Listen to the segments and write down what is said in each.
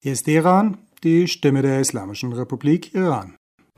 Hier ist Teheran, die Stimme der Islamischen Republik Iran.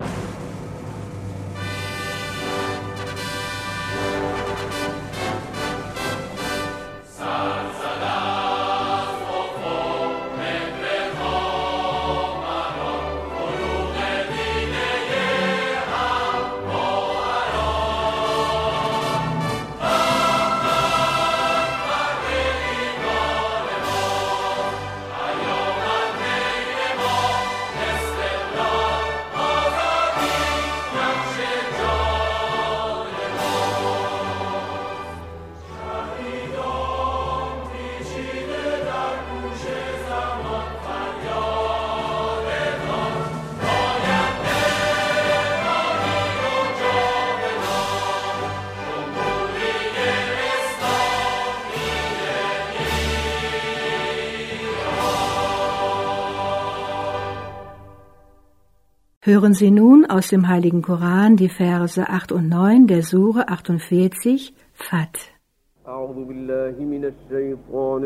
Hören Sie nun aus dem Heiligen Koran die Verse 8 und 9 der Sure 48, Fat. أعوذ بالله من الشيطان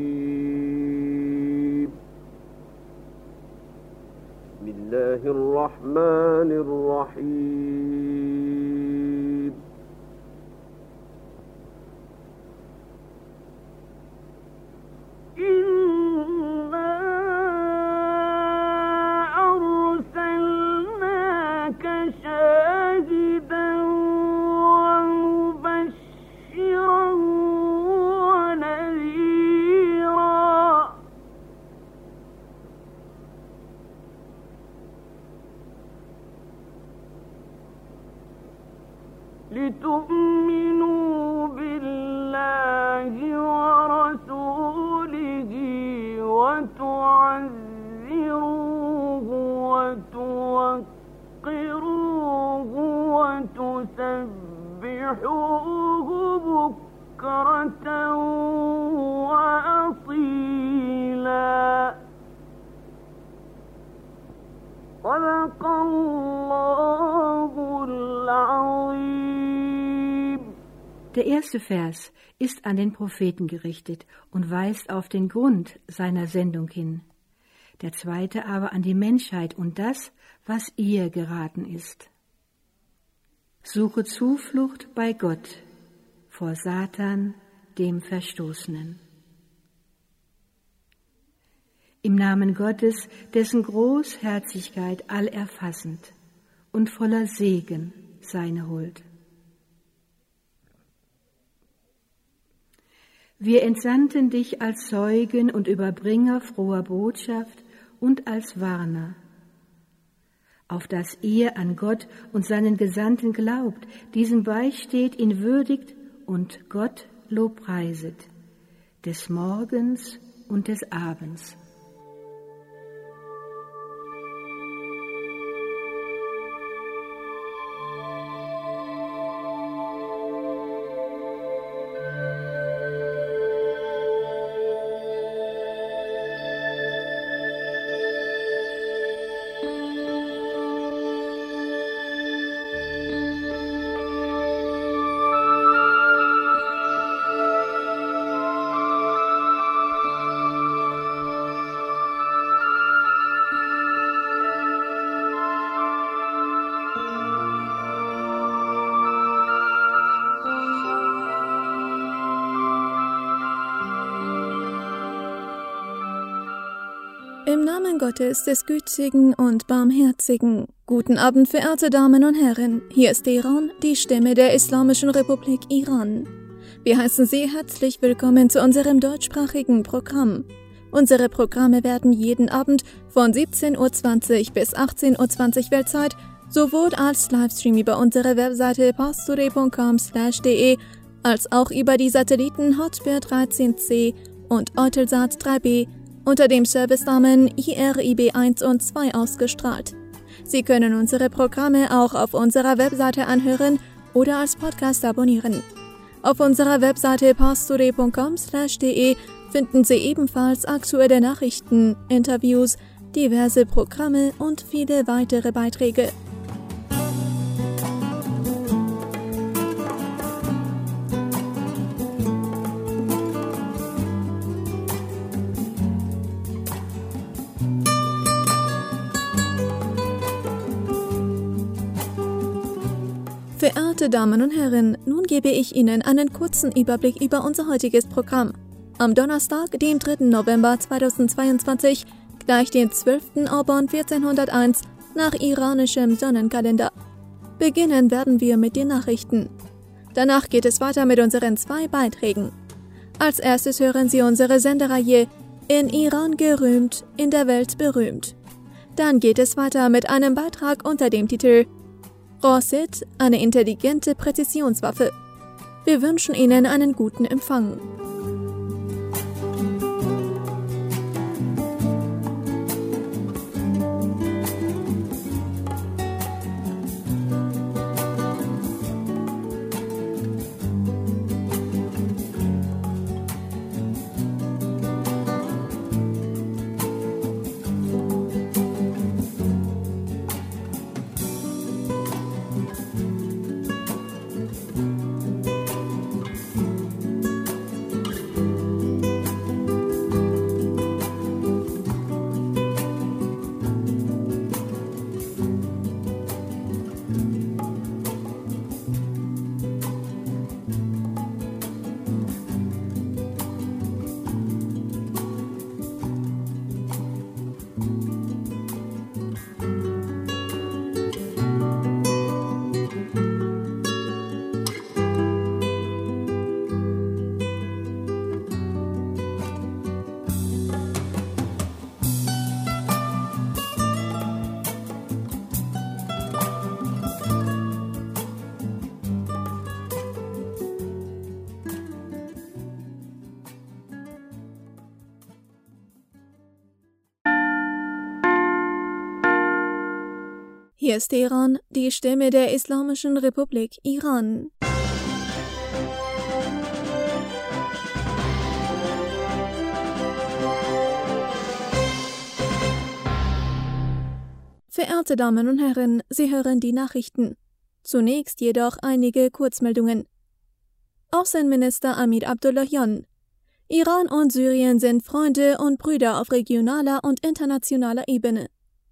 الرجيم بسم الله الرحمن الرحيم لتؤمنوا بالله ورسوله وتعزروه وتوقروه وتسبحوه بكرة وأصيلا صدق الله العظيم. Der erste Vers ist an den Propheten gerichtet und weist auf den Grund seiner Sendung hin. Der zweite aber an die Menschheit und das, was ihr geraten ist. Suche Zuflucht bei Gott vor Satan, dem Verstoßenen. Im Namen Gottes, dessen Großherzigkeit allerfassend und voller Segen seine Huld. Wir entsandten dich als Zeugen und Überbringer froher Botschaft und als Warner, auf dass ihr an Gott und seinen Gesandten glaubt, diesem beisteht, ihn würdigt und Gott lobpreiset, des Morgens und des Abends. Im Namen Gottes, des Gütigen und Barmherzigen. Guten Abend, verehrte Damen und Herren. Hier ist Teheran, die Stimme der Islamischen Republik Iran. Wir heißen Sie herzlich willkommen zu unserem deutschsprachigen Programm. Unsere Programme werden jeden Abend von 17:20 Uhr bis 18:20 Uhr Weltzeit sowohl als Livestream über unsere Webseite pastoré.com/de als auch über die Satelliten Hotbird 13C und Eutelsat 3B unter dem Servicenamen IRIB 1 und 2 ausgestrahlt. Sie können unsere Programme auch auf unserer Webseite anhören oder als Podcast abonnieren. Auf unserer Webseite pastoré.com/de finden Sie ebenfalls aktuelle Nachrichten, Interviews, diverse Programme und viele weitere Beiträge. Verehrte Damen und Herren, nun gebe ich Ihnen einen kurzen Überblick über unser heutiges Programm. Am Donnerstag, dem 3. November 2022, gleich dem 12. Auban 1401 nach iranischem Sonnenkalender. Beginnen werden wir mit den Nachrichten. Danach geht es weiter mit unseren 2 Beiträgen. Als erstes hören Sie unsere Sendereihe In Iran gerühmt, in der Welt berühmt. Dann geht es weiter mit einem Beitrag unter dem Titel Rosit, eine intelligente Präzisionswaffe. Wir wünschen Ihnen einen guten Empfang. Hier ist Teheran, die Stimme der Islamischen Republik Iran. Verehrte Damen und Herren, Sie hören die Nachrichten. Zunächst jedoch einige Kurzmeldungen. Außenminister Amir Abdullahian: Iran und Syrien sind Freunde und Brüder auf regionaler und internationaler Ebene.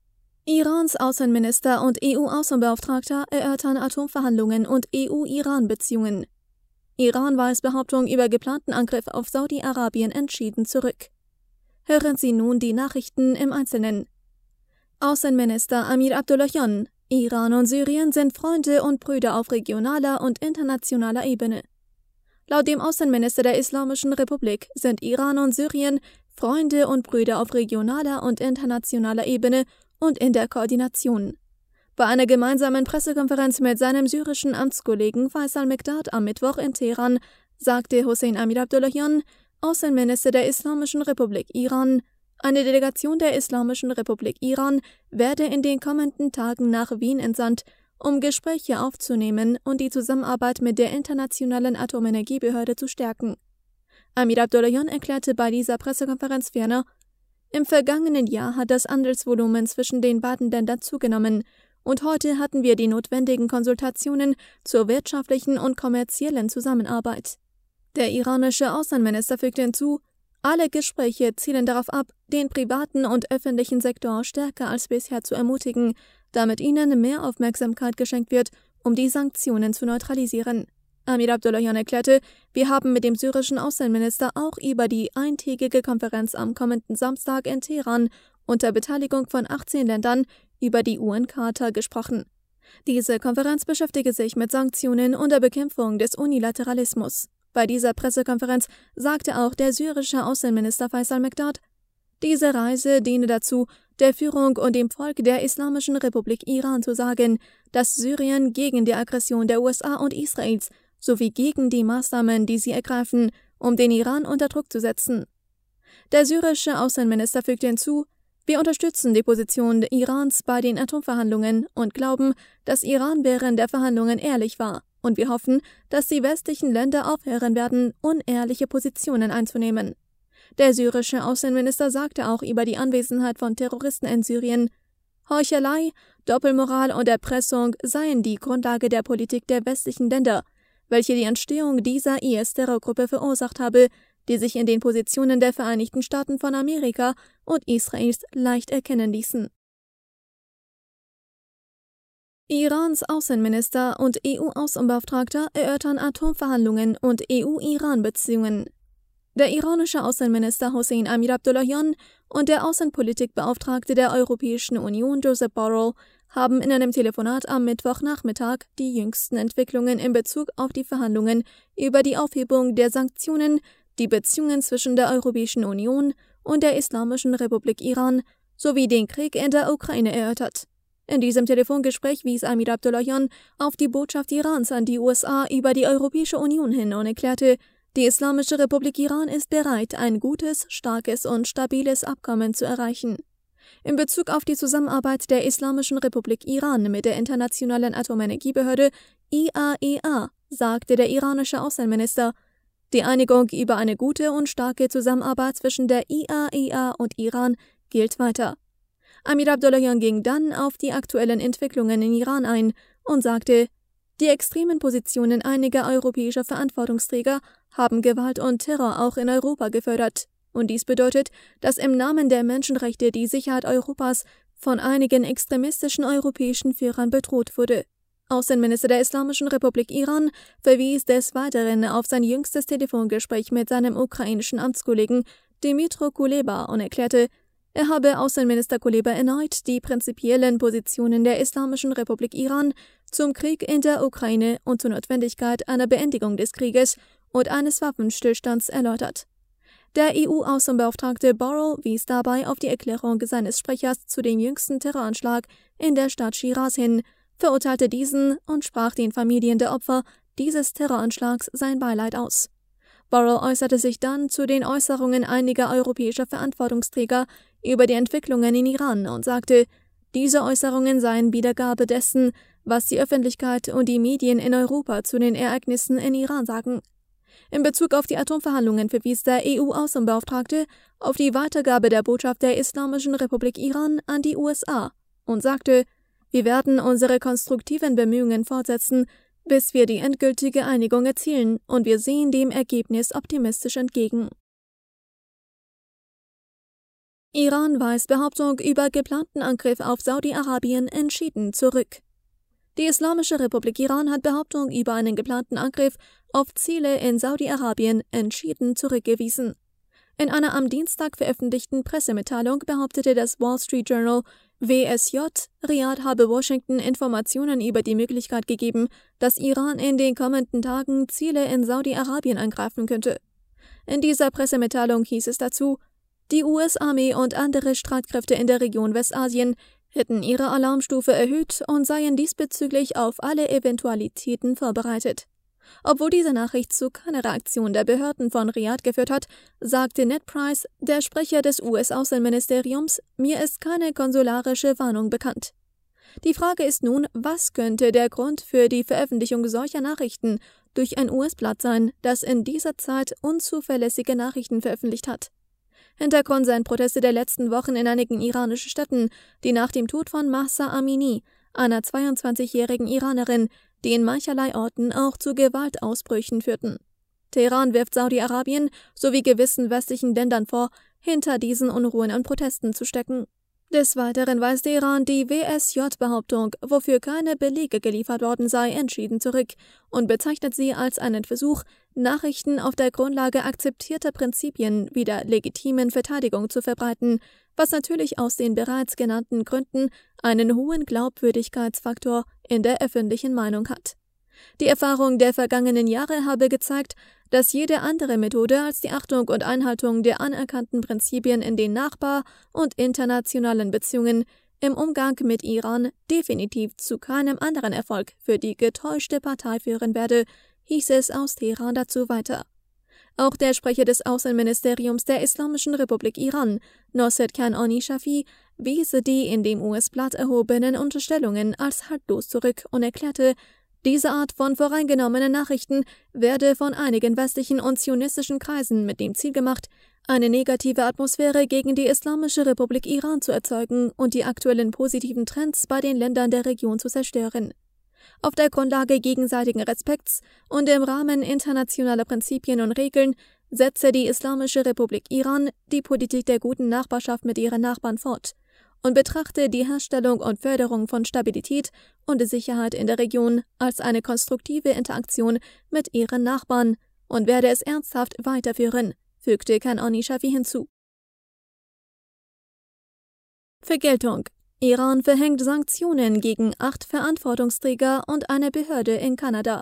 Irans Außenminister und EU-Außenbeauftragter erörtern Atomverhandlungen und EU-Iran-Beziehungen. Iran weist Behauptung über geplanten Angriff auf Saudi-Arabien entschieden zurück. Hören Sie nun die Nachrichten im Einzelnen. Außenminister Amir Abdullahian: Iran und Syrien sind Freunde und Brüder auf regionaler und internationaler Ebene. Laut dem Außenminister der Islamischen Republik sind Iran und Syrien Freunde und Brüder auf regionaler und internationaler Ebene und in der Koordination. Bei einer gemeinsamen Pressekonferenz mit seinem syrischen Amtskollegen Faisal Mekdad am Mittwoch in Teheran sagte Hossein Amir Abdullahian, Außenminister der Islamischen Republik Iran, eine Delegation der Islamischen Republik Iran werde in den kommenden Tagen nach Wien entsandt, um Gespräche aufzunehmen und die Zusammenarbeit mit der Internationalen Atomenergiebehörde zu stärken. Amir Abdullahian erklärte bei dieser Pressekonferenz ferner: Im vergangenen Jahr hat das Handelsvolumen zwischen den beiden Ländern zugenommen und heute hatten wir die notwendigen Konsultationen zur wirtschaftlichen und kommerziellen Zusammenarbeit. Der iranische Außenminister fügte hinzu: Alle Gespräche zielen darauf ab, den privaten und öffentlichen Sektor stärker als bisher zu ermutigen, damit ihnen mehr Aufmerksamkeit geschenkt wird, um die Sanktionen zu neutralisieren. Amir Abdullahian erklärte, wir haben mit dem syrischen Außenminister auch über die eintägige Konferenz am kommenden Samstag in Teheran unter Beteiligung von 18 Ländern über die UN-Charta gesprochen. Diese Konferenz beschäftige sich mit Sanktionen und der Bekämpfung des Unilateralismus. Bei dieser Pressekonferenz sagte auch der syrische Außenminister Faisal Mekdad, diese Reise diene dazu, der Führung und dem Volk der Islamischen Republik Iran zu sagen, dass Syrien gegen die Aggression der USA und Israels sowie gegen die Maßnahmen, die sie ergreifen, um den Iran unter Druck zu setzen. Der syrische Außenminister fügte hinzu, wir unterstützen die Position Irans bei den Atomverhandlungen und glauben, dass Iran während der Verhandlungen ehrlich war, und wir hoffen, dass die westlichen Länder aufhören werden, unehrliche Positionen einzunehmen. Der syrische Außenminister sagte auch über die Anwesenheit von Terroristen in Syrien: Heuchelei, Doppelmoral und Erpressung seien die Grundlage der Politik der westlichen Länder, welche die Entstehung dieser IS-Terrorgruppe verursacht habe, die sich in den Positionen der Vereinigten Staaten von Amerika und Israels leicht erkennen ließen. Irans Außenminister und EU-Außenbeauftragter erörtern Atomverhandlungen und EU-Iran-Beziehungen. Der iranische Außenminister Hossein Amir-Abdollahian und der Außenpolitikbeauftragte der Europäischen Union Josep Borrell haben in einem Telefonat am Mittwochnachmittag die jüngsten Entwicklungen in Bezug auf die Verhandlungen über die Aufhebung der Sanktionen, die Beziehungen zwischen der Europäischen Union und der Islamischen Republik Iran sowie den Krieg in der Ukraine erörtert. In diesem Telefongespräch wies Amir Abdollahian auf die Botschaft Irans an die USA über die Europäische Union hin und erklärte, die Islamische Republik Iran ist bereit, ein gutes, starkes und stabiles Abkommen zu erreichen. In Bezug auf die Zusammenarbeit der Islamischen Republik Iran mit der Internationalen Atomenergiebehörde IAEA sagte der iranische Außenminister, die Einigung über eine gute und starke Zusammenarbeit zwischen der IAEA und Iran gilt weiter. Amir Abdollahian ging dann auf die aktuellen Entwicklungen in Iran ein und sagte, die extremen Positionen einiger europäischer Verantwortungsträger haben Gewalt und Terror auch in Europa gefördert. Und dies bedeutet, dass im Namen der Menschenrechte die Sicherheit Europas von einigen extremistischen europäischen Führern bedroht wurde. Außenminister der Islamischen Republik Iran verwies des Weiteren auf sein jüngstes Telefongespräch mit seinem ukrainischen Amtskollegen Dmytro Kuleba und erklärte, er habe Außenminister Kuleba erneut die prinzipiellen Positionen der Islamischen Republik Iran zum Krieg in der Ukraine und zur Notwendigkeit einer Beendigung des Krieges und eines Waffenstillstands erläutert. Der EU-Außenbeauftragte Borrell wies dabei auf die Erklärung seines Sprechers zu dem jüngsten Terroranschlag in der Stadt Schiraz hin, verurteilte diesen und sprach den Familien der Opfer dieses Terroranschlags sein Beileid aus. Borrell äußerte sich dann zu den Äußerungen einiger europäischer Verantwortungsträger über die Entwicklungen in Iran und sagte, diese Äußerungen seien Wiedergabe dessen, was die Öffentlichkeit und die Medien in Europa zu den Ereignissen in Iran sagen. In Bezug auf die Atomverhandlungen verwies der EU-Außenbeauftragte auf die Weitergabe der Botschaft der Islamischen Republik Iran an die USA und sagte, wir werden unsere konstruktiven Bemühungen fortsetzen, bis wir die endgültige Einigung erzielen, und wir sehen dem Ergebnis optimistisch entgegen. Iran weist Behauptung über geplanten Angriff auf Saudi-Arabien entschieden zurück. Die Islamische Republik Iran hat Behauptung über einen geplanten Angriff auf Ziele in Saudi-Arabien entschieden zurückgewiesen. In einer am Dienstag veröffentlichten Pressemitteilung behauptete das Wall Street Journal, WSJ, Riad habe Washington Informationen über die Möglichkeit gegeben, dass Iran in den kommenden Tagen Ziele in Saudi-Arabien angreifen könnte. In dieser Pressemitteilung hieß es dazu, die US-Armee und andere Streitkräfte in der Region Westasien hätten ihre Alarmstufe erhöht und seien diesbezüglich auf alle Eventualitäten vorbereitet. Obwohl diese Nachricht zu keiner Reaktion der Behörden von Riad geführt hat, sagte Ned Price, der Sprecher des US-Außenministeriums, mir ist keine konsularische Warnung bekannt. Die Frage ist nun, was könnte der Grund für die Veröffentlichung solcher Nachrichten durch ein US-Blatt sein, das in dieser Zeit unzuverlässige Nachrichten veröffentlicht hat? Hintergrund seien Proteste der letzten Wochen in einigen iranischen Städten, die nach dem Tod von Mahsa Amini, einer 22-jährigen Iranerin, die in mancherlei Orten auch zu Gewaltausbrüchen führten. Teheran wirft Saudi-Arabien sowie gewissen westlichen Ländern vor, hinter diesen Unruhen und Protesten zu stecken. Des Weiteren weist Iran die WSJ-Behauptung, wofür keine Belege geliefert worden sei, entschieden zurück und bezeichnet sie als einen Versuch, Nachrichten auf der Grundlage akzeptierter Prinzipien wie der legitimen Verteidigung zu verbreiten, was natürlich aus den bereits genannten Gründen einen hohen Glaubwürdigkeitsfaktor in der öffentlichen Meinung hat. Die Erfahrung der vergangenen Jahre habe gezeigt, dass jede andere Methode als die Achtung und Einhaltung der anerkannten Prinzipien in den Nachbar- und internationalen Beziehungen im Umgang mit Iran definitiv zu keinem anderen Erfolg für die getäuschte Partei führen werde, hieß es aus Teheran dazu weiter. Auch der Sprecher des Außenministeriums der Islamischen Republik Iran, Nosset Kanani Shafi, wies die in dem US-Blatt erhobenen Unterstellungen als haltlos zurück und erklärte, diese Art von voreingenommenen Nachrichten werde von einigen westlichen und zionistischen Kreisen mit dem Ziel gemacht, eine negative Atmosphäre gegen die Islamische Republik Iran zu erzeugen und die aktuellen positiven Trends bei den Ländern der Region zu zerstören. Auf der Grundlage gegenseitigen Respekts und im Rahmen internationaler Prinzipien und Regeln setze die Islamische Republik Iran die Politik der guten Nachbarschaft mit ihren Nachbarn fort und betrachte die Herstellung und Förderung von Stabilität und Sicherheit in der Region als eine konstruktive Interaktion mit ihren Nachbarn und werde es ernsthaft weiterführen, fügte Kan'ani Shafi hinzu. Vergeltung. Iran verhängt Sanktionen gegen 8 Verantwortungsträger und eine Behörde in Kanada.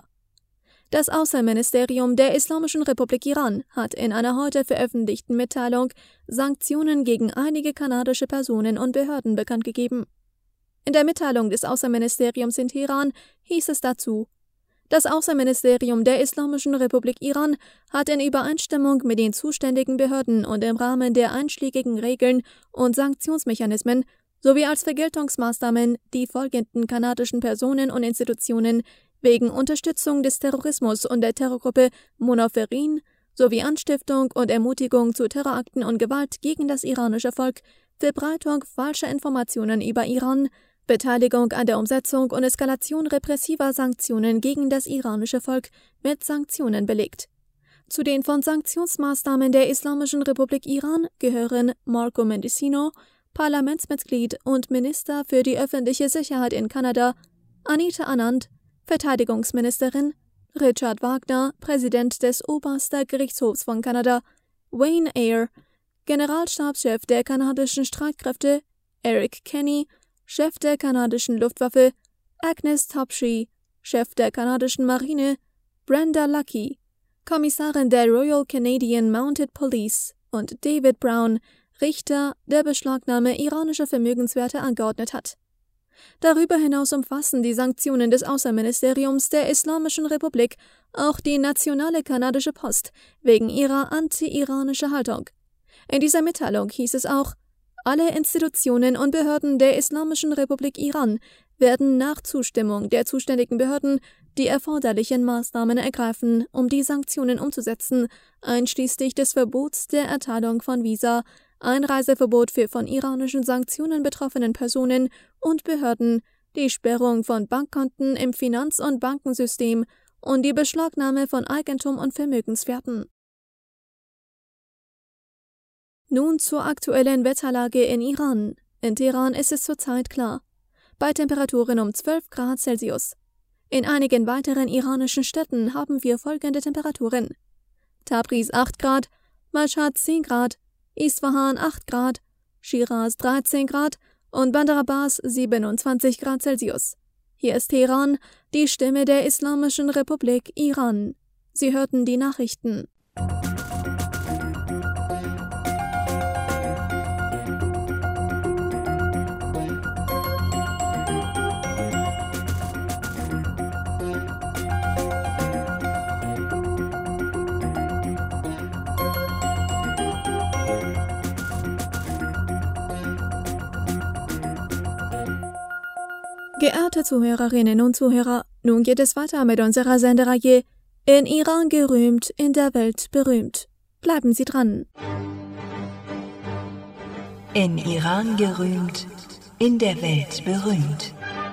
Das Außenministerium der Islamischen Republik Iran hat in einer heute veröffentlichten Mitteilung Sanktionen gegen einige kanadische Personen und Behörden bekannt gegeben. In der Mitteilung des Außenministeriums in Teheran hieß es dazu: Das Außenministerium der Islamischen Republik Iran hat in Übereinstimmung mit den zuständigen Behörden und im Rahmen der einschlägigen Regeln und Sanktionsmechanismen sowie als Vergeltungsmaßnahmen die folgenden kanadischen Personen und Institutionen wegen Unterstützung des Terrorismus und der Terrorgruppe Monoferin sowie Anstiftung und Ermutigung zu Terrorakten und Gewalt gegen das iranische Volk, Verbreitung falscher Informationen über Iran, Beteiligung an der Umsetzung und Eskalation repressiver Sanktionen gegen das iranische Volk mit Sanktionen belegt. Zu den von Sanktionsmaßnahmen der Islamischen Republik Iran gehören Marco Mendicino, Parlamentsmitglied und Minister für die öffentliche Sicherheit in Kanada, Anita Anand, Verteidigungsministerin, Richard Wagner, Präsident des Obersten Gerichtshofs von Kanada, Wayne Eyre, Generalstabschef der kanadischen Streitkräfte, Eric Kenney, Chef der kanadischen Luftwaffe, Agnes Topshee, Chef der kanadischen Marine, Brenda Lucky, Kommissarin der Royal Canadian Mounted Police und David Brown, Richter, der Beschlagnahme iranischer Vermögenswerte angeordnet hat. Darüber hinaus umfassen die Sanktionen des Außenministeriums der Islamischen Republik auch die nationale kanadische Post wegen ihrer anti-iranischer Haltung. In dieser Mitteilung hieß es auch: Alle Institutionen und Behörden der Islamischen Republik Iran werden nach Zustimmung der zuständigen Behörden die erforderlichen Maßnahmen ergreifen, um die Sanktionen umzusetzen, einschließlich des Verbots der Erteilung von Visa, Einreiseverbot für von iranischen Sanktionen betroffenen Personen und Behörden, die Sperrung von Bankkonten im Finanz- und Bankensystem und die Beschlagnahme von Eigentum und Vermögenswerten. Nun zur aktuellen Wetterlage in Iran. In Teheran ist es zurzeit klar, bei Temperaturen um 12 Grad Celsius. In einigen weiteren iranischen Städten haben wir folgende Temperaturen: Tabriz 8 Grad, Mashhad 10 Grad, Isfahan 8 Grad, Shiraz 13 Grad und Bandar Abbas 27 Grad Celsius. Hier ist Teheran, die Stimme der Islamischen Republik Iran. Sie hörten die Nachrichten. Geehrte Zuhörerinnen und Zuhörer, nun geht es weiter mit unserer Sendereihe In Iran gerühmt, in der Welt berühmt. Bleiben Sie dran. In Iran gerühmt, in der Welt berühmt.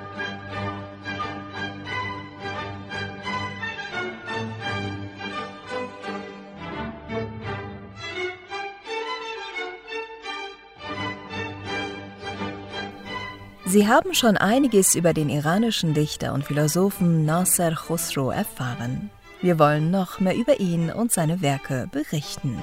Sie haben schon einiges über den iranischen Dichter und Philosophen Nasser Khosrow erfahren. Wir wollen noch mehr über ihn und seine Werke berichten.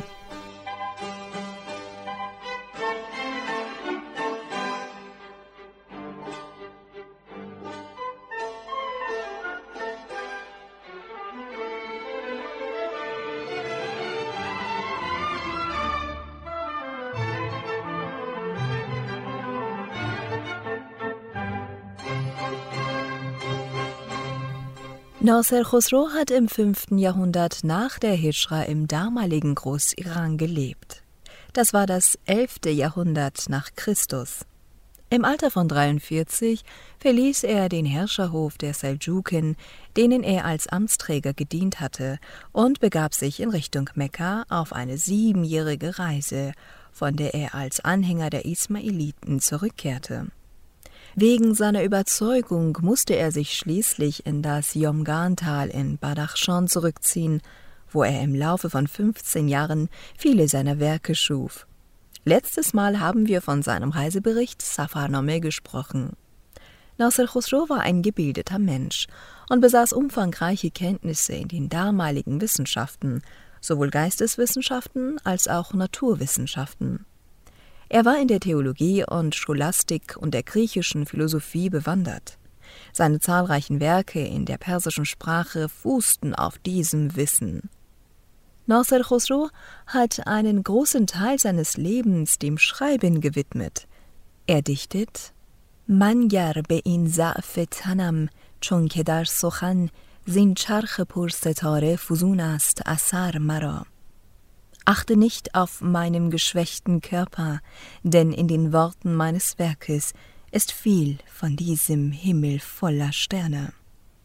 Nasser Khosrow hat im 5. Jahrhundert nach der Hijra im damaligen Groß-Iran gelebt. Das war das 11. Jahrhundert nach Christus. Im Alter von 43 verließ er den Herrscherhof der Seldschuken, denen er als Amtsträger gedient hatte, und begab sich in Richtung Mekka auf eine 7-jährige Reise, von der er als Anhänger der Ismailiten zurückkehrte. Wegen seiner Überzeugung musste er sich schließlich in das Yomgan-Tal in Badachshan zurückziehen, wo er im Laufe von 15 Jahren viele seiner Werke schuf. Letztes Mal haben wir von seinem Reisebericht Safarnameh gesprochen. Nasser Khosrow war ein gebildeter Mensch und besaß umfangreiche Kenntnisse in den damaligen Wissenschaften, sowohl Geisteswissenschaften als auch Naturwissenschaften. Er war in der Theologie und Scholastik und der griechischen Philosophie bewandert. Seine zahlreichen Werke in der persischen Sprache fußten auf diesem Wissen. Nasser Khosrow hat einen großen Teil seines Lebens dem Schreiben gewidmet. Er dichtet: Man ger be in za'f tanam chun ke dar sukhan zin charch pur setare fuzun ast asar mara. Achte nicht auf meinem geschwächten Körper, denn in den Worten meines Werkes ist viel von diesem Himmel voller Sterne.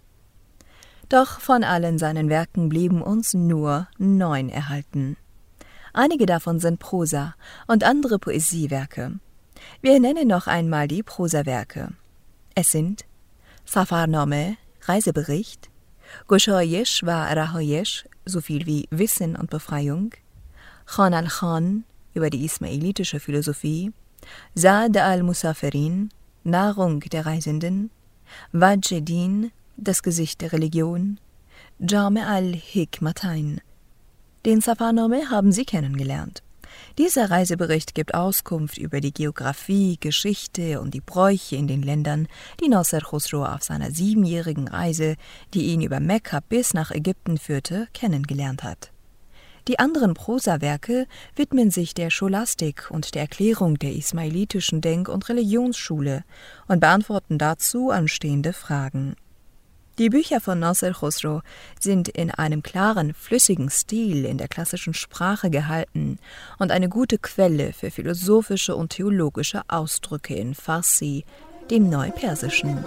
Doch von allen seinen Werken blieben uns nur 9 erhalten. Einige davon sind Prosa und andere Poesiewerke. Wir nennen noch einmal die Prosawerke. Es sind Safarnameh, Reisebericht, Goshayesh wa Rahayesh, so viel wie Wissen und Befreiung, Khan al-Khan, über die ismailitische Philosophie, Zad al-Musafirin, Nahrung der Reisenden, Wajh-e-Din, das Gesicht der Religion, Jami' al-Hikmatain. Den Safarnameh haben Sie kennengelernt. Dieser Reisebericht gibt Auskunft über die Geographie, Geschichte und die Bräuche in den Ländern, die Nasser Khosrow auf seiner 7-jährigen Reise, die ihn über Mekka bis nach Ägypten führte, kennengelernt hat. Die anderen Prosawerke widmen sich der Scholastik und der Erklärung der ismailitischen Denk- und Religionsschule und beantworten dazu anstehende Fragen. Die Bücher von Nasser Khosrow sind in einem klaren, flüssigen Stil in der klassischen Sprache gehalten und eine gute Quelle für philosophische und theologische Ausdrücke in Farsi, dem Neupersischen.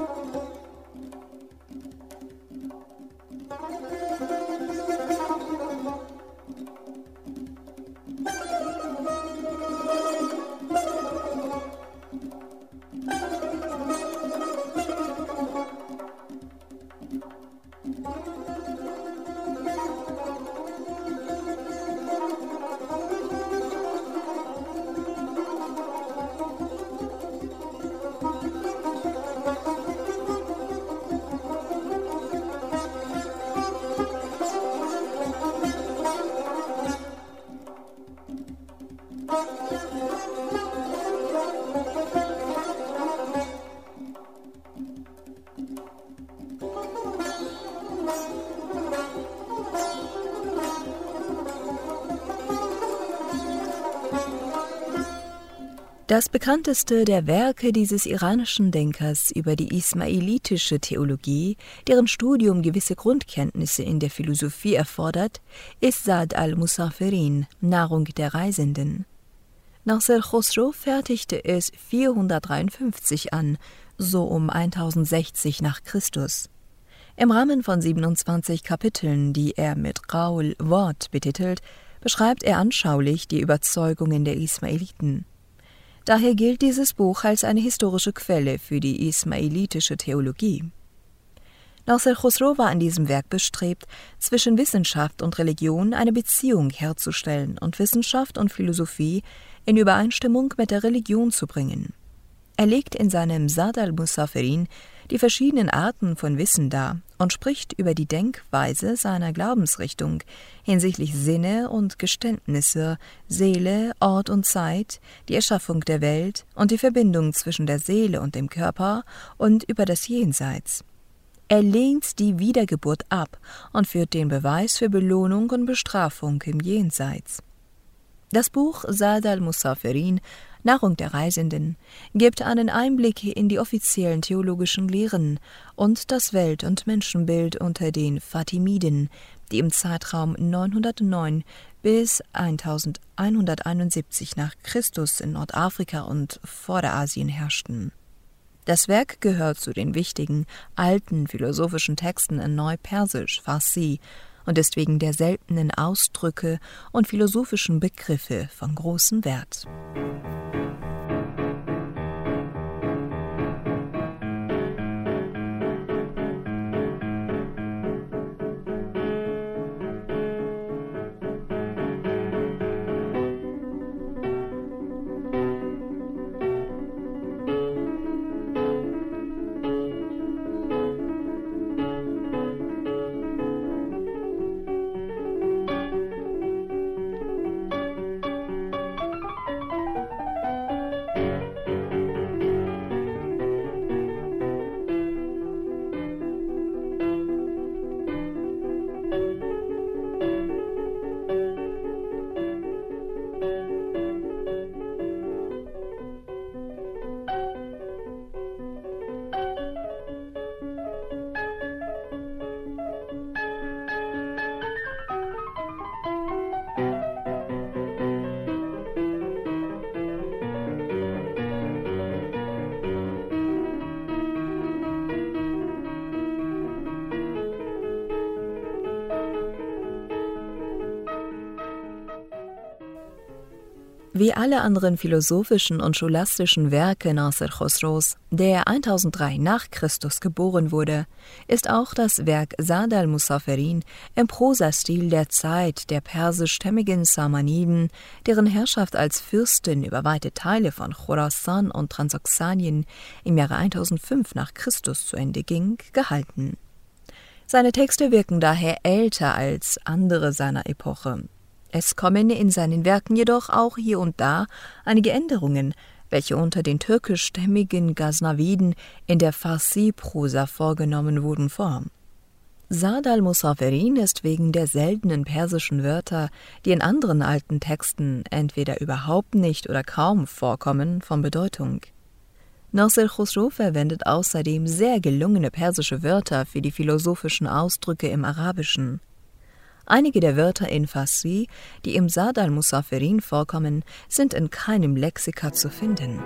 Das bekannteste der Werke dieses iranischen Denkers über die ismailitische Theologie, deren Studium gewisse Grundkenntnisse in der Philosophie erfordert, ist Zad al-Musafirin, Nahrung der Reisenden. Nasser Khosrow fertigte es 453 an, so um 1060 nach Christus. Im Rahmen von 27 Kapiteln, die er mit Qaul Wort betitelt, beschreibt er anschaulich die Überzeugungen der Ismailiten. Daher gilt dieses Buch als eine historische Quelle für die ismailitische Theologie. Nasser Khosrow war an diesem Werk bestrebt, zwischen Wissenschaft und Religion eine Beziehung herzustellen und Wissenschaft und Philosophie in Übereinstimmung mit der Religion zu bringen. Er legt in seinem Zad al-Musafirin die verschiedenen Arten von Wissen dar und spricht über die Denkweise seiner Glaubensrichtung hinsichtlich Sinne und Geständnisse, Seele, Ort und Zeit, die Erschaffung der Welt und die Verbindung zwischen der Seele und dem Körper und über das Jenseits. Er lehnt die Wiedergeburt ab und führt den Beweis für Belohnung und Bestrafung im Jenseits. Das Buch Zad al-Musafirin, Nahrung der Reisenden, gibt einen Einblick in die offiziellen theologischen Lehren und das Welt- und Menschenbild unter den Fatimiden, die im Zeitraum 909 bis 1171 nach Christus in Nordafrika und Vorderasien herrschten. Das Werk gehört zu den wichtigen, alten philosophischen Texten in Neupersisch, Farsi, und ist wegen der seltenen Ausdrücke und philosophischen Begriffe von großem Wert. Wie alle anderen philosophischen und scholastischen Werke Nasir Khosrows, der 1003 nach Christus geboren wurde, ist auch das Werk Sa'd al-Musafirin im Prosastil der Zeit der persischstämmigen Samaniden, deren Herrschaft als Fürstin über weite Teile von Chorasan und Transoxanien im Jahre 1005 nach Christus zu Ende ging, gehalten. Seine Texte wirken daher älter als andere seiner Epoche. Es kommen in seinen Werken jedoch auch hier und da einige Änderungen, welche unter den türkischstämmigen Ghaznaviden in der Farsi-Prosa vorgenommen wurden, vor. Sa'd al-Musafirin ist wegen der seltenen persischen Wörter, die in anderen alten Texten entweder überhaupt nicht oder kaum vorkommen, von Bedeutung. Nasir Khosrow verwendet außerdem sehr gelungene persische Wörter für die philosophischen Ausdrücke im Arabischen. Einige der Wörter in Farsi, die im Sa'd al-Musafirin vorkommen, sind in keinem Lexika zu finden.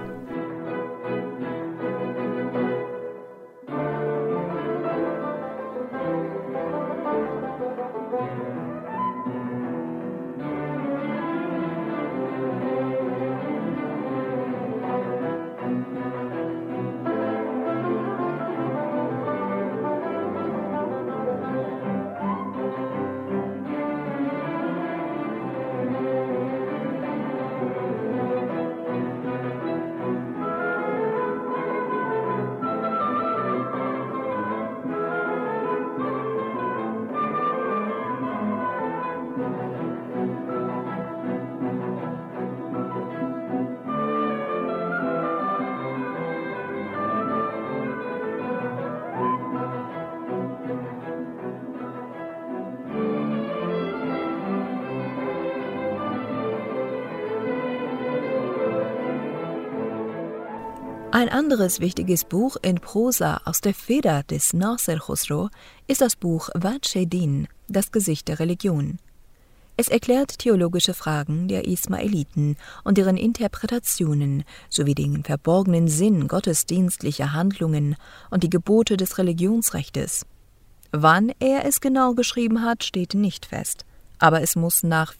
Ein anderes wichtiges Buch in Prosa aus der Feder des Nasir Khosrow ist das Buch Wajh Din, das Gesicht der Religion. Es erklärt theologische Fragen der Ismailiten und deren Interpretationen sowie den verborgenen Sinn gottesdienstlicher Handlungen und die Gebote des Religionsrechtes. Wann er es genau geschrieben hat, steht nicht fest, aber es muss nach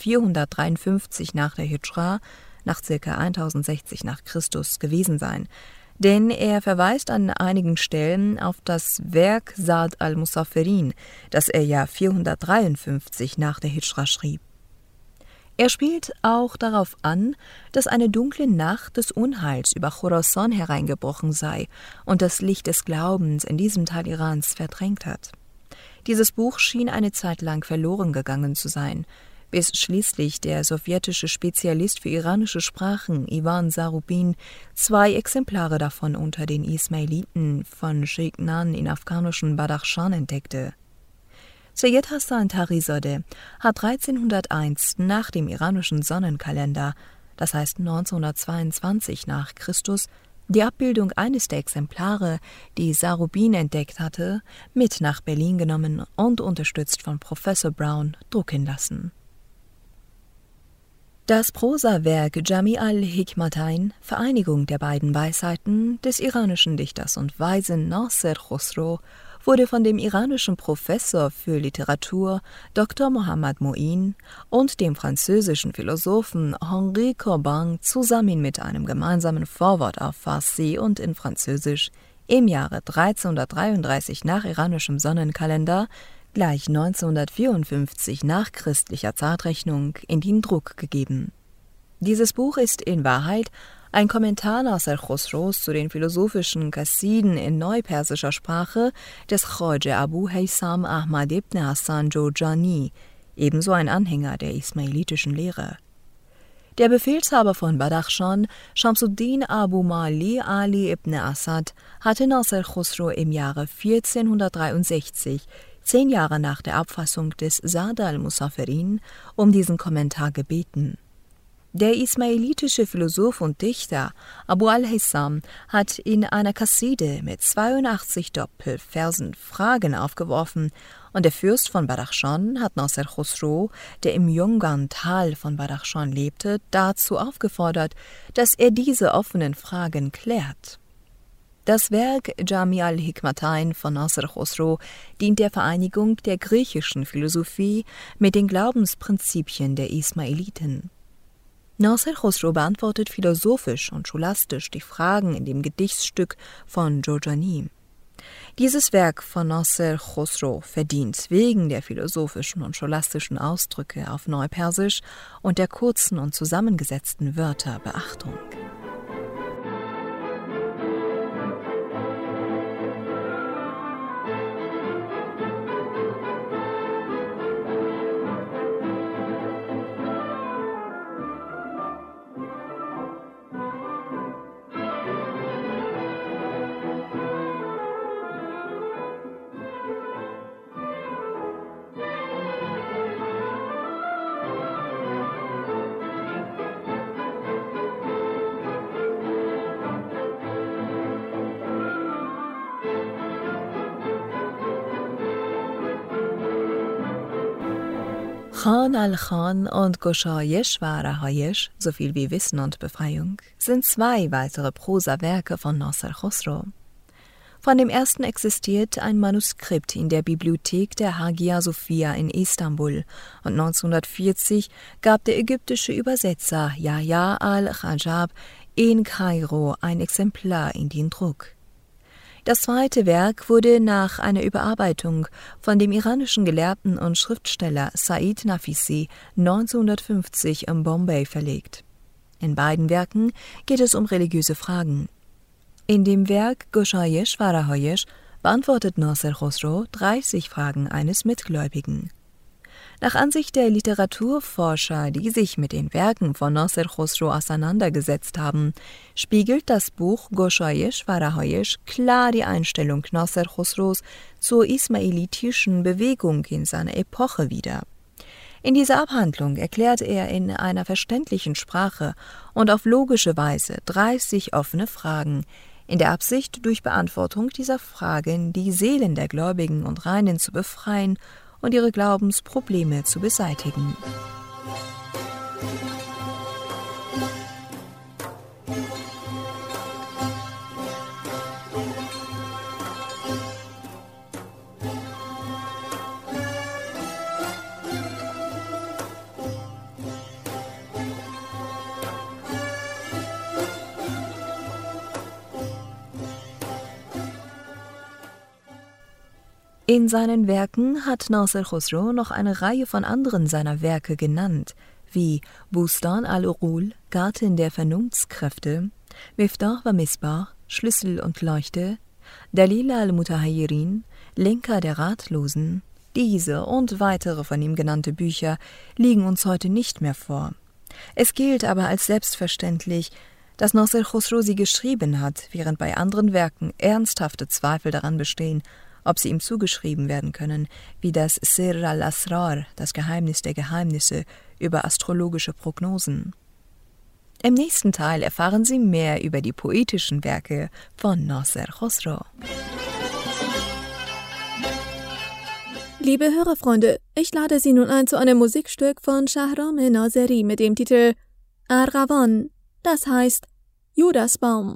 453 nach der Hijra, nach ca. 1060 nach Christus gewesen sein, denn er verweist an einigen Stellen auf das Werk Sa'd al-Musafirin, das er ja 453 nach der Hijra schrieb. Er spielt auch darauf an, dass eine dunkle Nacht des Unheils über Chorasan hereingebrochen sei und das Licht des Glaubens in diesem Teil Irans verdrängt hat. Dieses Buch schien eine Zeit lang verloren gegangen zu sein, bis schließlich der sowjetische Spezialist für iranische Sprachen Ivan Zarubin 2 Exemplare davon unter den Ismailiten von Sheiknan in afghanischen Badakhshan entdeckte. Seyyed Hassan Tarizadeh hat 1301 nach dem iranischen Sonnenkalender, das heißt 1922 nach Christus, die Abbildung eines der Exemplare, die Zarubin entdeckt hatte, mit nach Berlin genommen und unterstützt von Professor Brown drucken lassen. Das Prosawerk Jami' al-Hikmatain, Vereinigung der beiden Weisheiten des iranischen Dichters und Weisen Nasir Khosrow, wurde von dem iranischen Professor für Literatur Dr. Mohammad Mouin und dem französischen Philosophen Henri Corbin zusammen mit einem gemeinsamen Vorwort auf Farsi und in Französisch im Jahre 1333 nach iranischem Sonnenkalender, gleich 1954 nach christlicher Zeitrechnung, in den Druck gegeben. Dieses Buch ist in Wahrheit ein Kommentar Nasir Khosrows zu den philosophischen Qasiden in neupersischer Sprache des Khwaja Abu Haytham Ahmad ibn Hassan Jojani, ebenso ein Anhänger der ismailitischen Lehre. Der Befehlshaber von Badakhshan, Shamsuddin Abu Mali Ali ibn Asad, hatte Nasir Khosrow im Jahre 1463, 10 Jahre nach der Abfassung des Sa'd al-Musafirin, um diesen Kommentar gebeten. Der ismailitische Philosoph und Dichter Abu al-Haytham hat in einer Qasside mit 82 Doppelversen Fragen aufgeworfen und der Fürst von Badakhshan hat Nasir Khosrow, der im Yongan-Tal von Badakhshan lebte, dazu aufgefordert, dass er diese offenen Fragen klärt. Das Werk Jami' al-Hikmatain von Nasir Khosrow dient der Vereinigung der griechischen Philosophie mit den Glaubensprinzipien der Ismailiten. Nasser Khosrow beantwortet philosophisch und scholastisch die Fragen in dem Gedichtsstück von Jojani. Dieses Werk von Nasser Khosrow verdient wegen der philosophischen und scholastischen Ausdrücke auf Neupersisch und der kurzen und zusammengesetzten Wörter Beachtung. Khan al-Khan und Goshayesh wa Rahayesh, so viel wie Wissen und Befreiung, sind zwei weitere Prosawerke von Nasser Khosrow. Von dem ersten existiert ein Manuskript in der Bibliothek der Hagia Sophia in Istanbul und 1940 gab der ägyptische Übersetzer Yahya al-Khajab in Kairo ein Exemplar in den Druck. Das zweite Werk wurde nach einer Überarbeitung von dem iranischen Gelehrten und Schriftsteller Said Nafisi 1950 in Bombay verlegt. In beiden Werken geht es um religiöse Fragen. In dem Werk Goshayesh wa Rahayesh beantwortet Nasser Khosrow 30 Fragen eines Mitgläubigen. Nach Ansicht der Literaturforscher, die sich mit den Werken von Nasser Khosrow auseinandergesetzt haben, spiegelt das Buch Goshayesh wa Rahayesh klar die Einstellung Nasser Khosrows zur ismailitischen Bewegung in seiner Epoche wider. In dieser Abhandlung erklärt er in einer verständlichen Sprache und auf logische Weise 30 offene Fragen, in der Absicht, durch Beantwortung dieser Fragen die Seelen der Gläubigen und Reinen zu befreien und ihre Glaubensprobleme zu beseitigen. In seinen Werken hat Nasser Khosrow noch eine Reihe von anderen seiner Werke genannt, wie Bustan al-Uqul, Garten der Vernunftskräfte, Miftah wa Misbah, Schlüssel und Leuchte, Dalil al-Mutahayyirin, Lenker der Ratlosen. Diese und weitere von ihm genannte Bücher liegen uns heute nicht mehr vor. Es gilt aber als selbstverständlich, dass Nasser Khosrow sie geschrieben hat, während bei anderen Werken ernsthafte Zweifel daran bestehen, ob sie ihm zugeschrieben werden können, wie das Sirr al-Asrar, das Geheimnis der Geheimnisse, über astrologische Prognosen. Im nächsten Teil erfahren Sie mehr über die poetischen Werke von Nasser Khosrow. Liebe Hörerfreunde, ich lade Sie nun ein zu einem Musikstück von Shahram Nazeri mit dem Titel Arghawan, das heißt Judasbaum.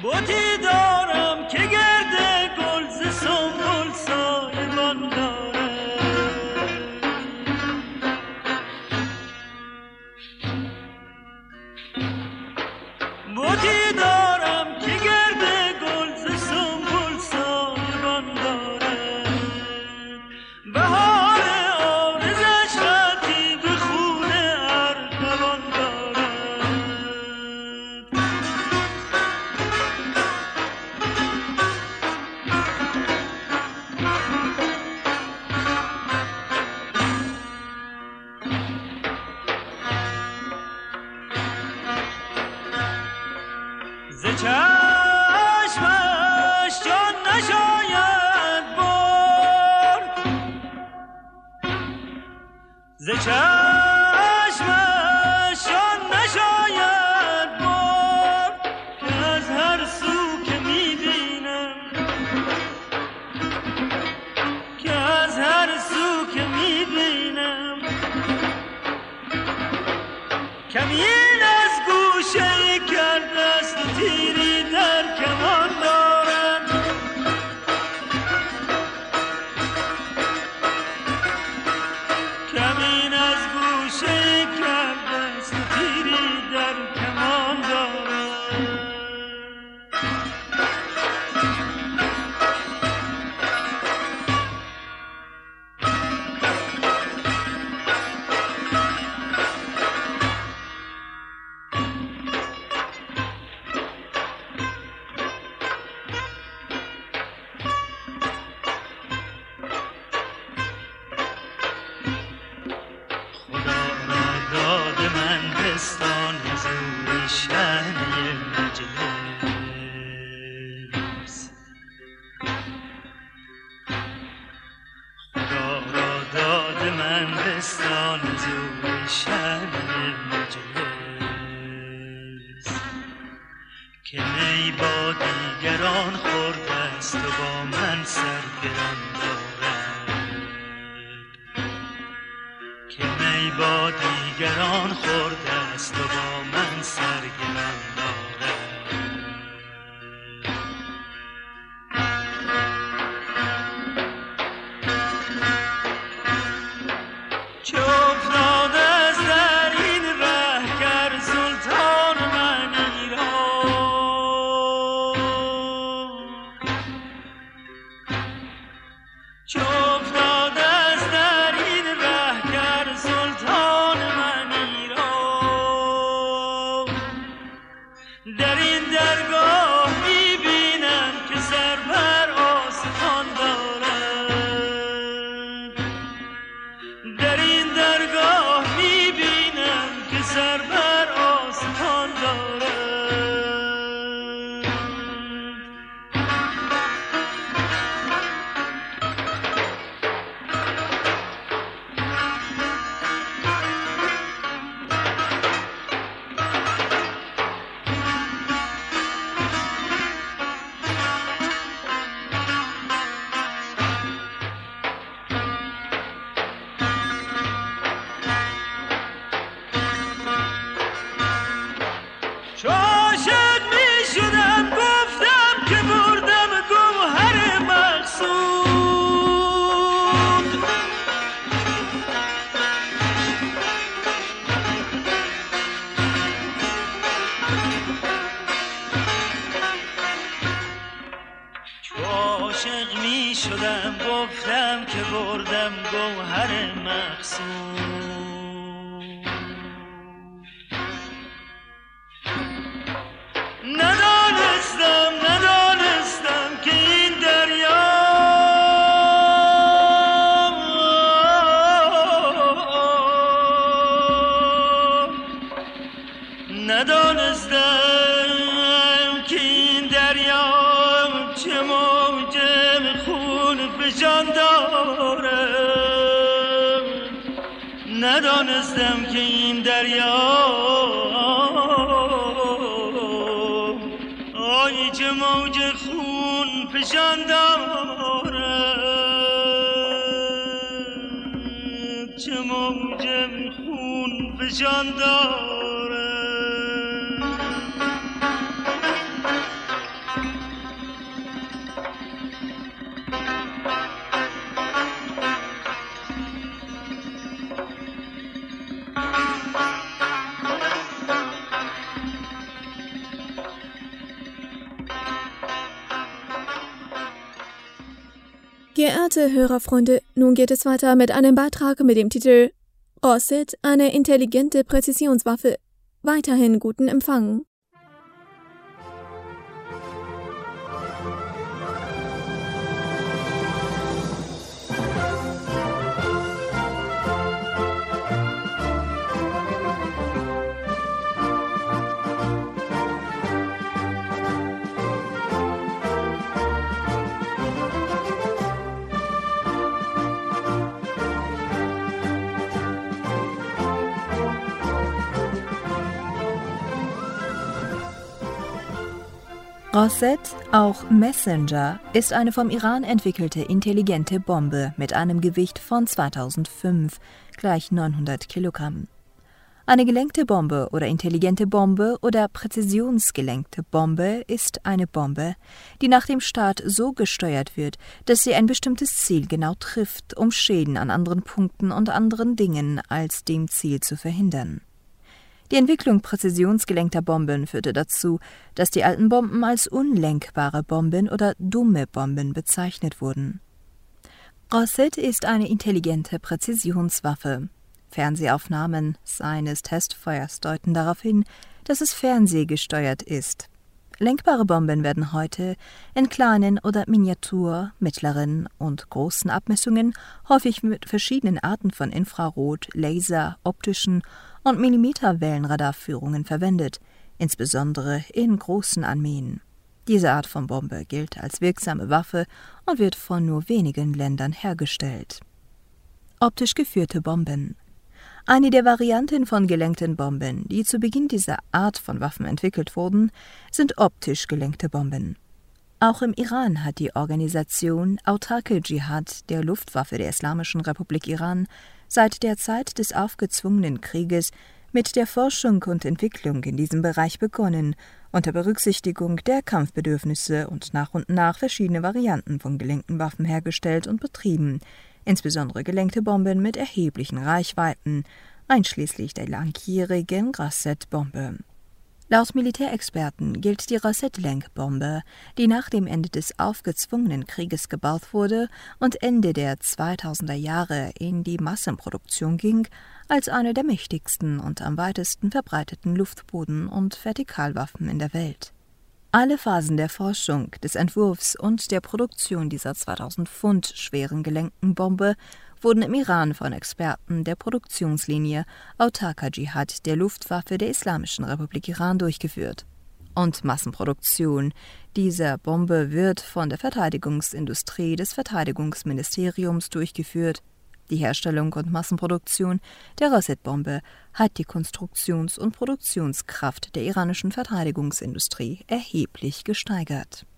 بوتی دارم که گرد گل ز سنبل سایبان دارد. بوتی دارم که گرد گل ز سنبل سایبان دارد. بهار آرزش خطی به خون ارغوان دارد. ز چشمش جان نشاید برد. ز چشمش جان نشاید برد که از هر سو که میبینم، که از هر سو که میبینم کمین از گوشه کرده است و تیری در کمان دارد. کمین از گوشه کرده است و تیری در کمان دارد. که می با دیگران خورده است و با من سرگران دارد. که می با دیگران خورده است و با من سرگران دارد. چه افتاده است در این ره گر سلطان من ایران. چه افتاده است در این ره گر سلطان من ایران. در این درگاه میبینم که سر بر آستان دارد. در این درگاه میبینم که سر بر آستان دارد. عاشق می شدم گفتم که بردم گوهر مقصود. چو عاشق می شدم گفتم که بردم گوهر مقصود. ندانستم که این دریا چه موج خون فشان دارد. ندانستم که این دریا چه موج خون فشان دارد. چه موج خون فشان دارد. Geehrte Hörerfreunde, nun geht es weiter mit einem Beitrag mit dem Titel Rosset, eine intelligente Präzisionswaffe. Weiterhin guten Empfang. Rosset, auch Messenger, ist eine vom Iran entwickelte intelligente Bombe mit einem Gewicht von 2005, gleich 900 Kilogramm. Eine gelenkte Bombe oder intelligente Bombe oder präzisionsgelenkte Bombe ist eine Bombe, die nach dem Start so gesteuert wird, dass sie ein bestimmtes Ziel genau trifft, um Schäden an anderen Punkten und anderen Dingen als dem Ziel zu verhindern. Die Entwicklung präzisionsgelenkter Bomben führte dazu, dass die alten Bomben als unlenkbare Bomben oder dumme Bomben bezeichnet wurden. Rosset ist eine intelligente Präzisionswaffe. Fernsehaufnahmen seines Testfeuers deuten darauf hin, dass es fernsehgesteuert ist. Lenkbare Bomben werden heute in kleinen oder miniatur-, mittleren und großen Abmessungen, häufig mit verschiedenen Arten von Infrarot-, Laser-, optischen und Millimeterwellenradarführungen verwendet, insbesondere in großen Armeen. Diese Art von Bombe gilt als wirksame Waffe und wird von nur wenigen Ländern hergestellt. Optisch geführte Bomben. Eine der Varianten von gelenkten Bomben, die zu Beginn dieser Art von Waffen entwickelt wurden, sind optisch gelenkte Bomben. Auch im Iran hat die Organisation Autarke Dschihad der Luftwaffe der Islamischen Republik Iran seit der Zeit des aufgezwungenen Krieges mit der Forschung und Entwicklung in diesem Bereich begonnen, unter Berücksichtigung der Kampfbedürfnisse und nach verschiedene Varianten von gelenkten Waffen hergestellt und betrieben, insbesondere gelenkte Bomben mit erheblichen Reichweiten, einschließlich der langjährigen Rosset-Bombe. Laut Militärexperten gilt die Rosset-Lenkbombe, die nach dem Ende des aufgezwungenen Krieges gebaut wurde und Ende der 2000er Jahre in die Massenproduktion ging, als eine der mächtigsten und am weitesten verbreiteten Luftboden- und Vertikalwaffen in der Welt. Alle Phasen der Forschung, des Entwurfs und der Produktion dieser 2000 Pfund schweren gelenkten Bombe wurden im Iran von Experten der Produktionslinie Autarke Dschihad der Luftwaffe der Islamischen Republik Iran durchgeführt. Und Massenproduktion dieser Bombe wird von der Verteidigungsindustrie des Verteidigungsministeriums durchgeführt. Die Herstellung und Massenproduktion der Rosset-Bombe hat die Konstruktions- und Produktionskraft der iranischen Verteidigungsindustrie erheblich gesteigert.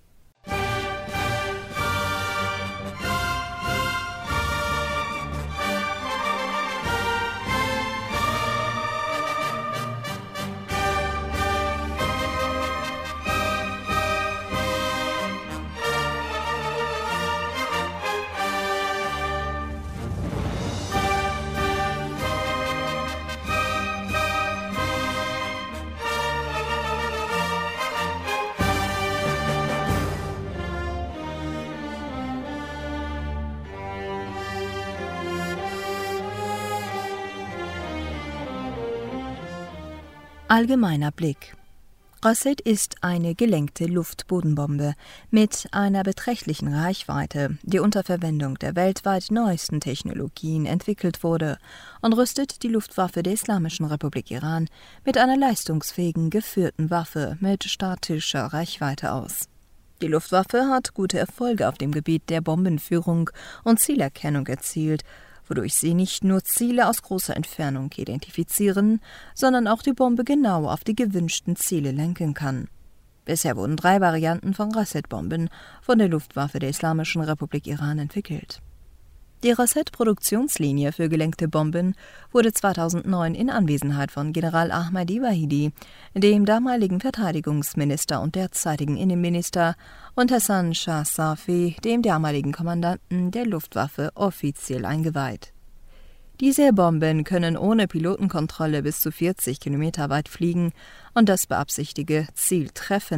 Allgemeiner Blick. Rosset ist eine gelenkte Luftbodenbombe mit einer beträchtlichen Reichweite, die unter Verwendung der weltweit neuesten Technologien entwickelt wurde und rüstet die Luftwaffe der Islamischen Republik Iran mit einer leistungsfähigen geführten Waffe mit statischer Reichweite aus. Die Luftwaffe hat gute Erfolge auf dem Gebiet der Bombenführung und Zielerkennung erzielt, wodurch sie nicht nur Ziele aus großer Entfernung identifizieren, sondern auch die Bombe genau auf die gewünschten Ziele lenken kann. Bisher wurden 3 Varianten von Rosset-Bomben von der Luftwaffe der Islamischen Republik Iran entwickelt. Die Rosset-Produktionslinie für gelenkte Bomben wurde 2009 in Anwesenheit von General Ahmadi Wahidi, dem damaligen Verteidigungsminister und derzeitigen Innenminister, und Hassan Shah Safi, dem damaligen Kommandanten der Luftwaffe, offiziell eingeweiht. Diese Bomben können ohne Pilotenkontrolle bis zu 40 Kilometer weit fliegen und das beabsichtigte Ziel treffen,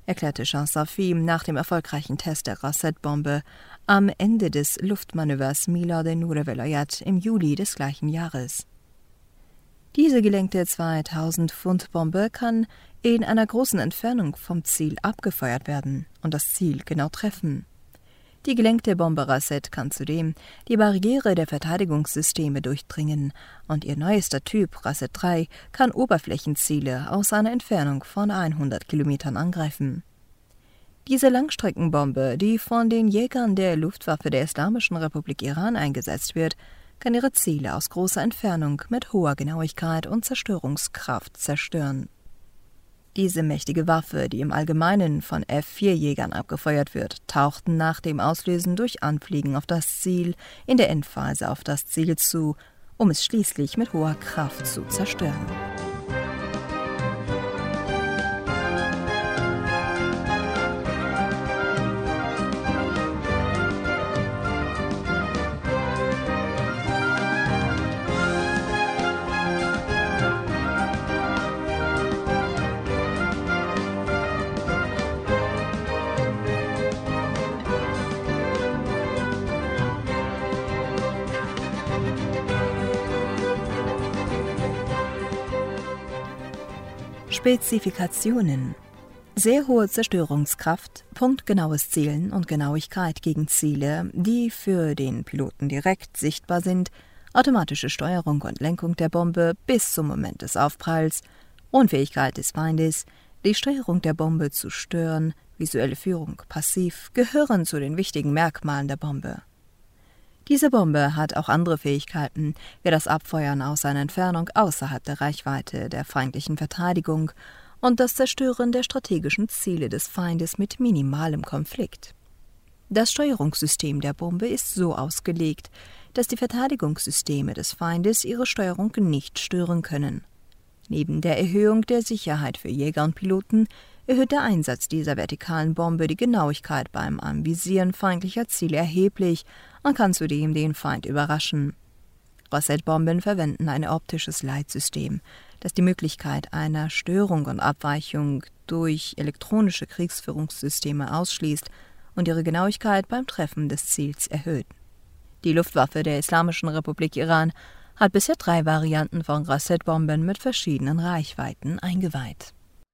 erklärte Jean Safi nach dem erfolgreichen Test der Rasset-Bombe am Ende des Luftmanövers Milad Nour Velayat im Juli des gleichen Jahres. Diese gelenkte 2000-Pfund-Bombe kann in einer großen Entfernung vom Ziel abgefeuert werden und das Ziel genau treffen. Die gelenkte Bombe Rasset kann zudem die Barriere der Verteidigungssysteme durchdringen und ihr neuester Typ Rasset 3 kann Oberflächenziele aus einer Entfernung von 100 Kilometern angreifen. Diese Langstreckenbombe, die von den Jägern der Luftwaffe der Islamischen Republik Iran eingesetzt wird, kann ihre Ziele aus großer Entfernung mit hoher Genauigkeit und Zerstörungskraft zerstören. Diese mächtige Waffe, die im Allgemeinen von F-4-Jägern abgefeuert wird, tauchten nach dem Auslösen durch Anfliegen auf das Ziel in der Endphase auf das Ziel zu, um es schließlich mit hoher Kraft zu zerstören. Spezifikationen: sehr hohe Zerstörungskraft, punktgenaues Zielen und Genauigkeit gegen Ziele, die für den Piloten direkt sichtbar sind, automatische Steuerung und Lenkung der Bombe bis zum Moment des Aufpralls, Unfähigkeit des Feindes, die Steuerung der Bombe zu stören, visuelle Führung passiv, gehören zu den wichtigen Merkmalen der Bombe. Diese Bombe hat auch andere Fähigkeiten, wie das Abfeuern aus einer Entfernung außerhalb der Reichweite der feindlichen Verteidigung und das Zerstören der strategischen Ziele des Feindes mit minimalem Konflikt. Das Steuerungssystem der Bombe ist so ausgelegt, dass die Verteidigungssysteme des Feindes ihre Steuerung nicht stören können. Neben der Erhöhung der Sicherheit für Jäger und Piloten erhöht der Einsatz dieser vertikalen Bombe die Genauigkeit beim Anvisieren feindlicher Ziele erheblich und kann zudem den Feind überraschen. Rasset-Bomben verwenden ein optisches Leitsystem, das die Möglichkeit einer Störung und Abweichung durch elektronische Kriegsführungssysteme ausschließt und ihre Genauigkeit beim Treffen des Ziels erhöht. Die Luftwaffe der Islamischen Republik Iran hat bisher 3 Varianten von Rasset-Bomben mit verschiedenen Reichweiten eingeweiht.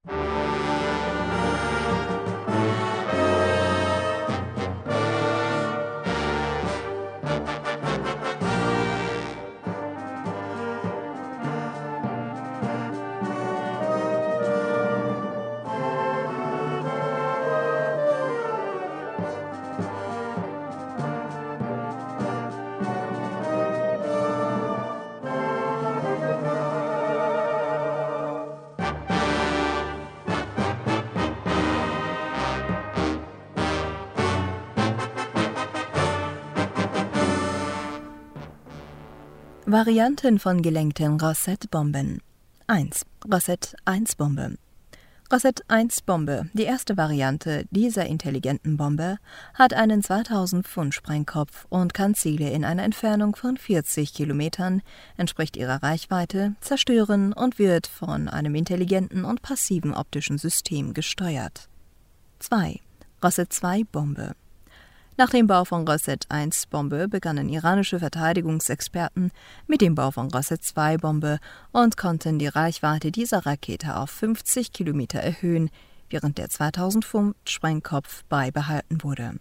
Varianten von gelenkten Rasset-Bomben. 1. Rasset-1-Bombe. Rasset-1-Bombe, die erste Variante dieser intelligenten Bombe, hat einen 2000 Pfund Sprengkopf und kann Ziele in einer Entfernung von 40 Kilometern, entspricht ihrer Reichweite, zerstören und wird von einem intelligenten und passiven optischen System gesteuert. 2. Rasset-2-Bombe. Nach dem Bau von Rasset-1-Bombe begannen iranische Verteidigungsexperten mit dem Bau von Rasset-2-Bombe und konnten die Reichweite dieser Rakete auf 50 Kilometer erhöhen, während der 2000 Pfund Sprengkopf beibehalten wurde.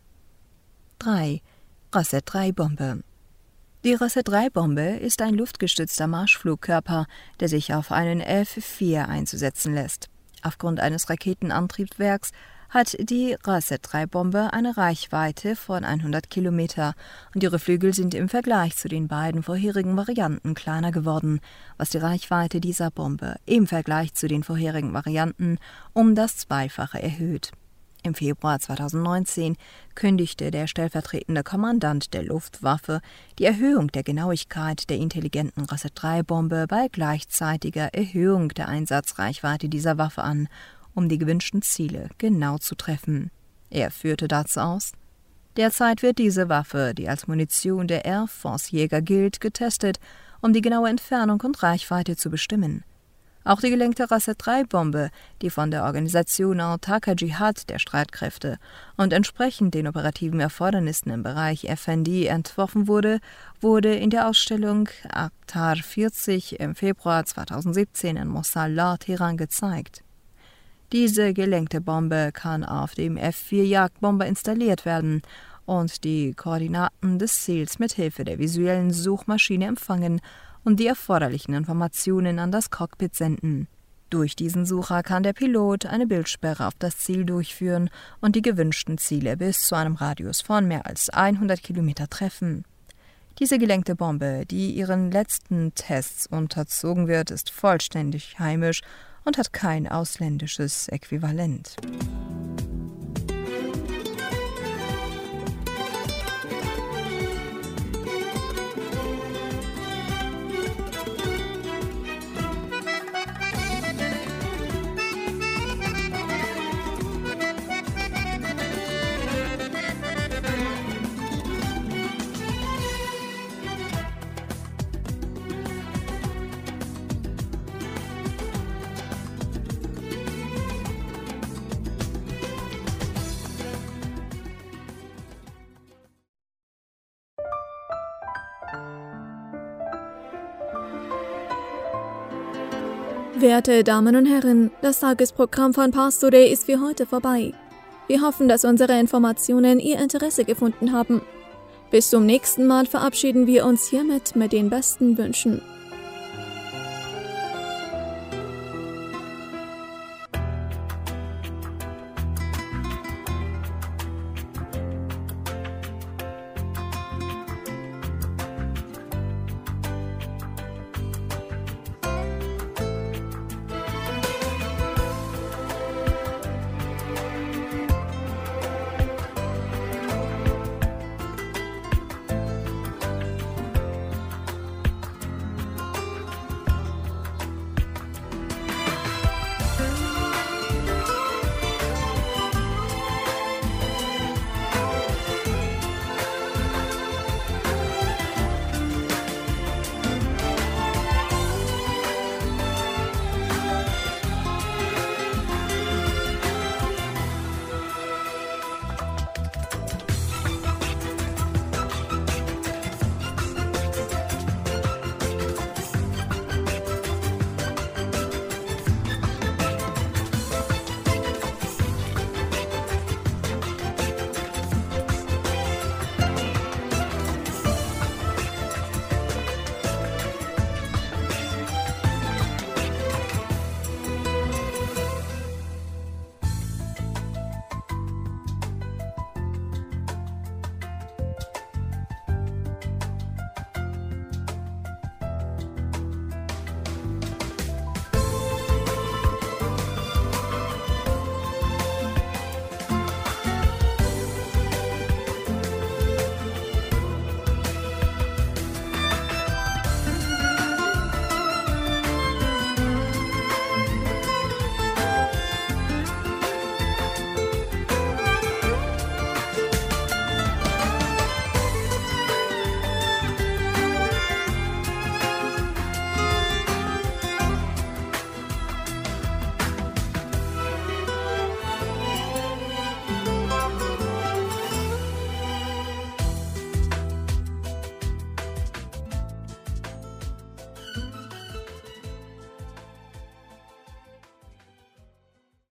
3. Rasset-3-Bombe. Die Rasset-3-Bombe ist ein luftgestützter Marschflugkörper, der sich auf einen F-4 einzusetzen lässt. Aufgrund eines Raketenantriebswerks hat die Rasset-3-Bombe eine Reichweite von 100 Kilometer und ihre Flügel sind im Vergleich zu den beiden vorherigen Varianten kleiner geworden, was die Reichweite dieser Bombe im Vergleich zu den vorherigen Varianten um das Zweifache erhöht. Im Februar 2019 kündigte der stellvertretende Kommandant der Luftwaffe die Erhöhung der Genauigkeit der intelligenten Rasset-3-Bombe bei gleichzeitiger Erhöhung der Einsatzreichweite dieser Waffe an, um die gewünschten Ziele genau zu treffen. Er führte dazu aus: Derzeit wird diese Waffe, die als Munition der Air Force Jäger gilt, getestet, um die genaue Entfernung und Reichweite zu bestimmen. Auch die gelenkte Rasset-3-Bombe, die von der Organisation Autarker Dschihad der Streitkräfte und entsprechend den operativen Erfordernissen im Bereich FND entworfen wurde, wurde in der Ausstellung Akhtar 40 im Februar 2017 in Mosalla, Teheran gezeigt. Diese gelenkte Bombe kann auf dem F-4 Jagdbomber installiert werden und die Koordinaten des Ziels mit Hilfe der visuellen Suchmaschine empfangen und die erforderlichen Informationen an das Cockpit senden. Durch diesen Sucher kann der Pilot eine Bildsperre auf das Ziel durchführen und die gewünschten Ziele bis zu einem Radius von mehr als 100 Kilometer treffen. Diese gelenkte Bombe, die ihren letzten Tests unterzogen wird, ist vollständig heimisch und hat kein ausländisches Äquivalent. Werte Damen und Herren, das Tagesprogramm von Pars Today ist für heute vorbei. Wir hoffen, dass unsere Informationen Ihr Interesse gefunden haben. Bis zum nächsten Mal verabschieden wir uns hiermit mit den besten Wünschen.